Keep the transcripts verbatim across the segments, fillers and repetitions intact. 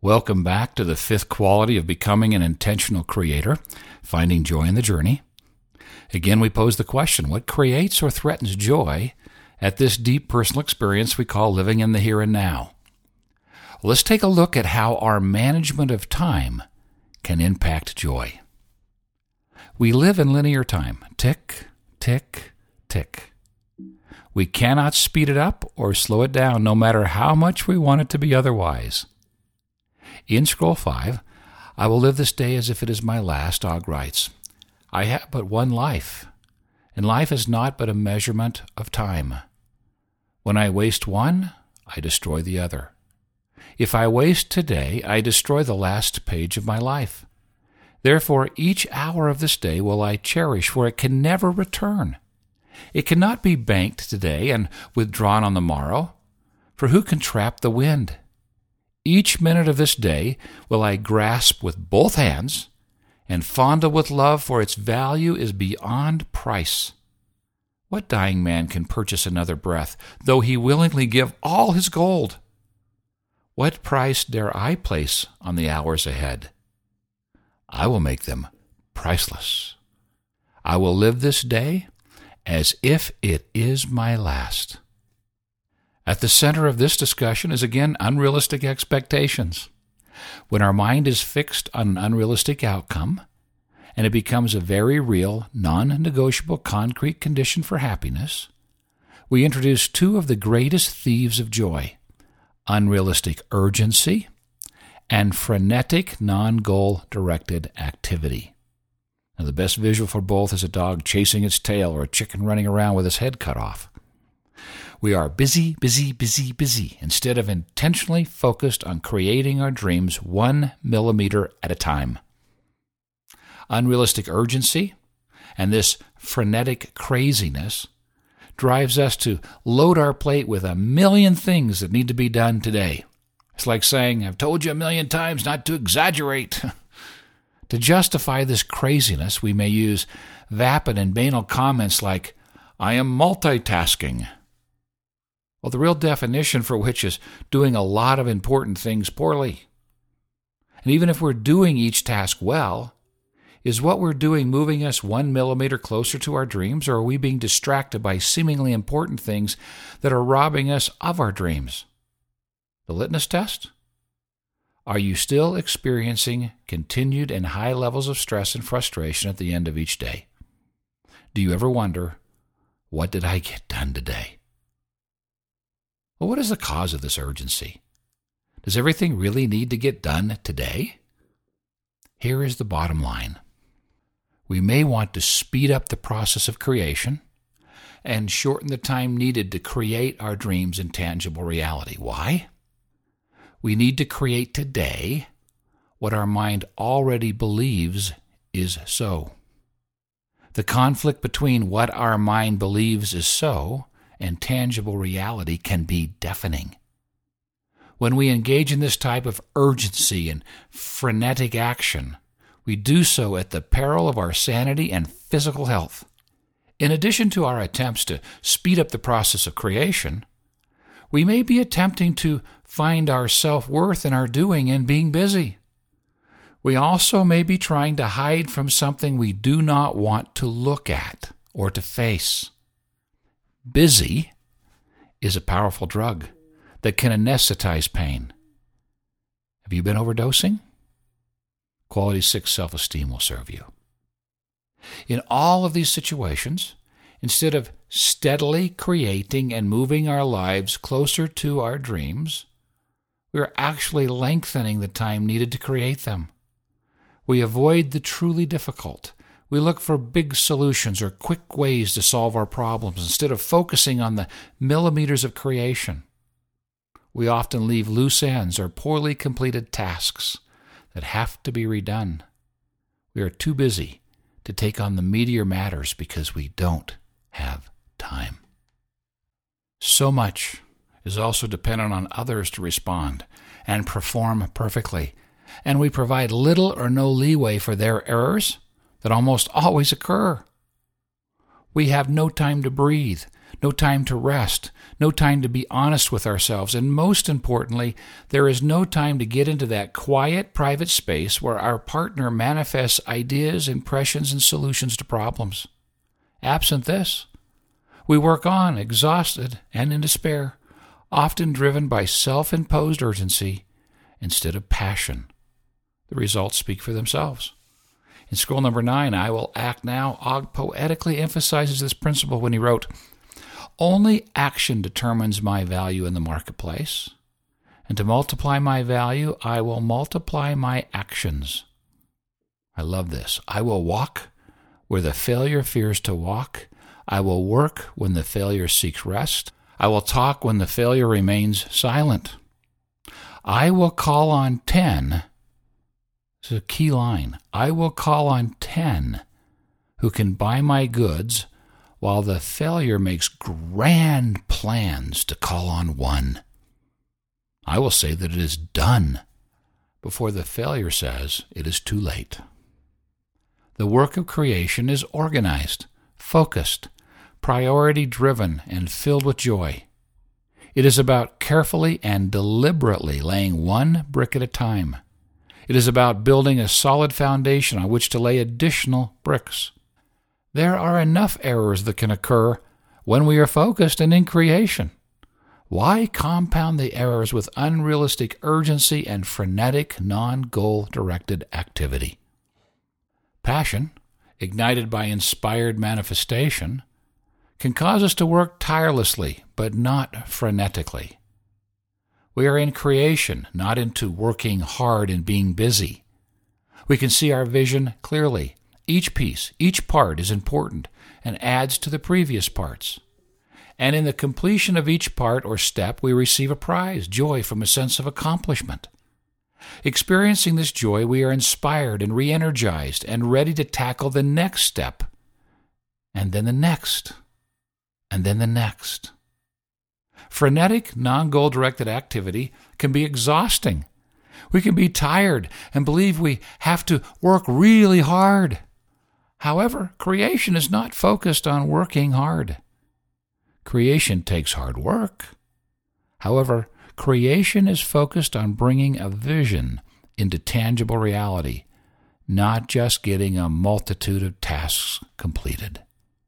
Welcome back to the fifth quality of becoming an intentional creator, finding joy in the journey. Again, we pose the question, what creates or threatens joy at this deep personal experience we call living in the here and now? Let's take a look at how our management of time can impact joy. We live in linear time. Tick, tick, tick. We cannot speed it up or slow it down, no matter how much we want it to be otherwise. In Scroll five, I will live this day as if it is my last, Og writes, I have but one life, and life is not but a measurement of time. When I waste one, I destroy the other. If I waste today, I destroy the last page of my life. Therefore, each hour of this day will I cherish, for it can never return. It cannot be banked today and withdrawn on the morrow, for who can trap the wind? Each minute of this day will I grasp with both hands and fondle with love, for its value is beyond price. What dying man can purchase another breath, though he willingly give all his gold? What price dare I place on the hours ahead? I will make them priceless. I will live this day as if it is my last. At the center of this discussion is again unrealistic expectations. When our mind is fixed on an unrealistic outcome, and it becomes a very real, non-negotiable concrete condition for happiness, we introduce two of the greatest thieves of joy, unrealistic urgency and frenetic non-goal directed activity. Now, the best visual for both is a dog chasing its tail or a chicken running around with its head cut off. We are busy, busy, busy, busy, instead of intentionally focused on creating our dreams one millimeter at a time. Unrealistic urgency and this frenetic craziness drives us to load our plate with a million things that need to be done today. It's like saying, I've told you a million times not to exaggerate. To justify this craziness, we may use vapid and banal comments like, I am multitasking. Well, the real definition for which is doing a lot of important things poorly. And even if we're doing each task well, is what we're doing moving us one millimeter closer to our dreams, or are we being distracted by seemingly important things that are robbing us of our dreams? The litmus test? Are you still experiencing continued and high levels of stress and frustration at the end of each day? Do you ever wonder, what did I get done today? Well, what is the cause of this urgency? Does everything really need to get done today? Here is the bottom line. We may want to speed up the process of creation and shorten the time needed to create our dreams in tangible reality. Why? We need to create today what our mind already believes is so. The conflict between what our mind believes is so and tangible reality can be deafening. When we engage in this type of urgency and frenetic action, we do so at the peril of our sanity and physical health. In addition to our attempts to speed up the process of creation, we may be attempting to find our self-worth in our doing and being busy. We also may be trying to hide from something we do not want to look at or to face. Busy is a powerful drug that can anesthetize pain. Have you been overdosing? Quality six self-esteem will serve you. In all of these situations, instead of steadily creating and moving our lives closer to our dreams, we are actually lengthening the time needed to create them. We avoid the truly difficult. We look for big solutions or quick ways to solve our problems instead of focusing on the millimeters of creation. We often leave loose ends or poorly completed tasks that have to be redone. We are too busy to take on the meatier matters because we don't have time. So much is also dependent on others to respond and perform perfectly, and we provide little or no leeway for their errors that almost always occur. We have no time to breathe, no time to rest, no time to be honest with ourselves, and most importantly, there is no time to get into that quiet, private space where our partner manifests ideas, impressions, and solutions to problems. Absent this, we work on, exhausted and in despair, often driven by self-imposed urgency instead of passion. The results speak for themselves. In scroll number nine, I Will Act Now, Og poetically emphasizes this principle when he wrote, "Only action determines my value in the marketplace, and to multiply my value, I will multiply my actions." I love this. I will walk where the failure fears to walk. I will work when the failure seeks rest. I will talk when the failure remains silent. I will call on ten. This is a key line. I will call on ten who can buy my goods while the failure makes grand plans to call on one. I will say that it is done before the failure says it is too late. The work of creation is organized, focused, priority-driven, and filled with joy. It is about carefully and deliberately laying one brick at a time. It is about building a solid foundation on which to lay additional bricks. There are enough errors that can occur when we are focused and in creation. Why compound the errors with unrealistic urgency and frenetic, non-goal-directed activity? Passion, ignited by inspired manifestation, can cause us to work tirelessly, but not frenetically. We are in creation, not into working hard and being busy. We can see our vision clearly. Each piece, each part is important and adds to the previous parts. And in the completion of each part or step, we receive a prize, joy from a sense of accomplishment. Experiencing this joy, we are inspired and re-energized and ready to tackle the next step, and then the next, and then the next. Frenetic, non-goal-directed activity can be exhausting. We can be tired and believe we have to work really hard. However, creation is not focused on working hard. Creation takes hard work. However, creation is focused on bringing a vision into tangible reality, not just getting a multitude of tasks completed.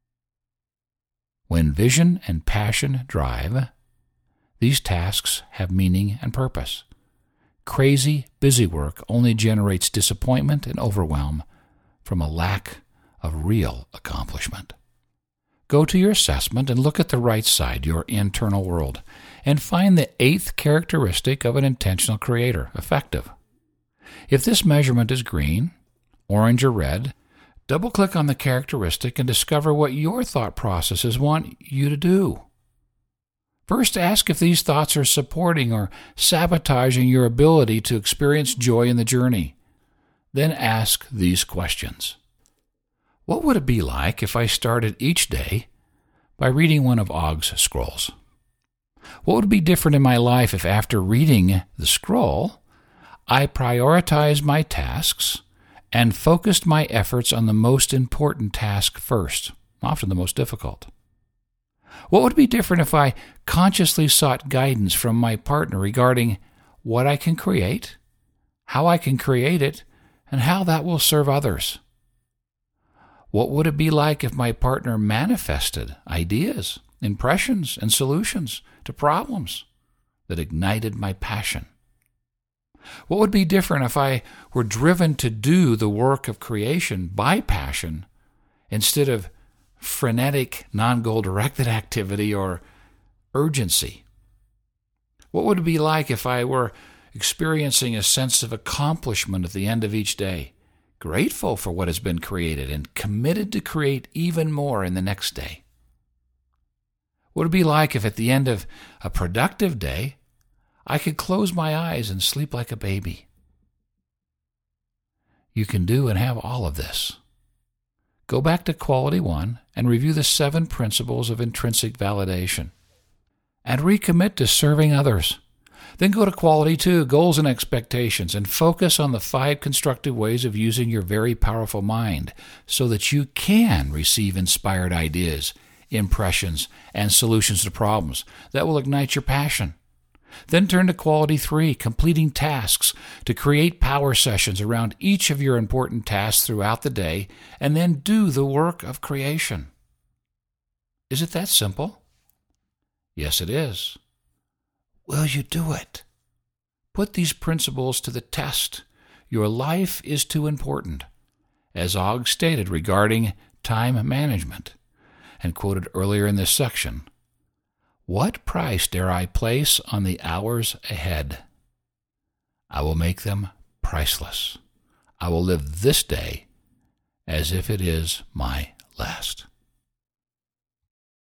When vision and passion drive, these tasks have meaning and purpose. Crazy, busy work only generates disappointment and overwhelm from a lack of real accomplishment. Go to your assessment and look at the right side, your internal world, and find the eighth characteristic of an intentional creator, effective. If this measurement is green, orange, or red, double-click on the characteristic and discover what your thought processes want you to do. First, ask if these thoughts are supporting or sabotaging your ability to experience joy in the journey. Then ask these questions. What would it be like if I started each day by reading one of Og's scrolls? What would be different in my life if after reading the scroll, I prioritized my tasks and focused my efforts on the most important task first, often the most difficult? What would be different if I consciously sought guidance from my partner regarding what I can create, how I can create it, and how that will serve others? What would it be like if my partner manifested ideas, impressions, and solutions to problems that ignited my passion? What would be different if I were driven to do the work of creation by passion instead of frenetic, non-goal-directed activity or urgency? What would it be like if I were experiencing a sense of accomplishment at the end of each day, grateful for what has been created and committed to create even more in the next day? What would it be like if at the end of a productive day, I could close my eyes and sleep like a baby? You can do and have all of this. Go back to Quality One and review the seven principles of intrinsic validation and recommit to serving others. Then go to Quality Two, Goals and Expectations, and focus on the five constructive ways of using your very powerful mind so that you can receive inspired ideas, impressions and solutions to problems that will ignite your passion. Then turn to quality three, completing tasks, to create power sessions around each of your important tasks throughout the day, and then do the work of creation. Is it that simple? Yes, it is. Will you do it? Put these principles to the test. Your life is too important, as Og stated regarding time management, and quoted earlier in this section. What price dare I place on the hours ahead? I will make them priceless. I will live this day as if it is my last.